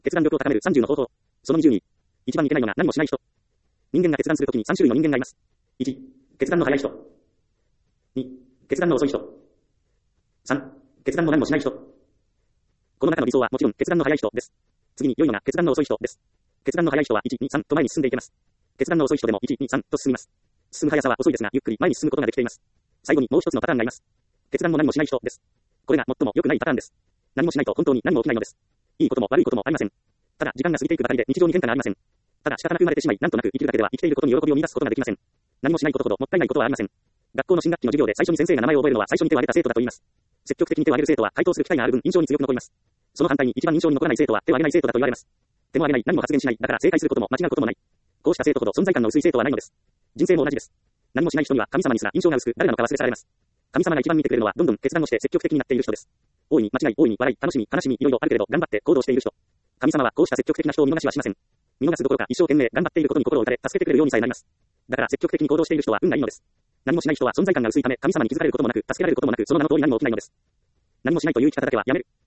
決断力を高める30の方法。その20に、一番いけないのが何もしない人。人間が決断するときに3種類の人間がいます。1、決断の早い人。2、決断の遅い人。3、決断も何もしない人。この中の理想はもちろん決断の早い人です。次に良いのが決断の遅い人です。決断の早い人は1、2、3と前に進んでいけます。決断の遅い人でも1、2、3と進みます。進む速さは遅いですが、ゆっくり前に進むことができています。最後にもう一つのパターンがいます。決断も何もしない人です。これが最も良くないパターンです。何もしないと本当に何も起きないのです。いいことも悪いこともありません。ただ時間が過ぎていくばかりで日常に変化がありません。ただ仕方なく生まれてしまい、なんとなく生きるだけでは生きていることに喜びを見出すことができません。何もしないことほどもったいないことはありません。学校の新学期の授業で最初に先生が名前を覚えるのは最初に手を挙げた生徒だと言います。積極的に手を挙げる生徒は回答する機会がある分印象に強く残ります。その反対に一番印象に残らない生徒は手を挙げない生徒だと言われます。手も挙げない、何も発言しない、だから正解することも間違うこともない。こうした生徒ほど存在感の薄い生徒はないのです。人生も同じです。何もしない人には神様にすら印象が薄く、誰なのか忘れ去られます。神様が一番見てくれるのはどんどん決断をして積極的になっている人です。大いに間違い、大いに笑い、楽しみ、悲しみ、いろいろあるけれど頑張って行動している人。神様はこうした積極的な人を見逃しはしません。見逃すどころか一生懸命頑張っていることに心を打たれ助けてくれるようにさえなります。だから積極的に行動している人は運がいいのです。何もしない人は存在感が薄いため神様に気づかれることもなく助けられることもなくその名の通り何も起きないのです。何もしないという生き方だけはやめる。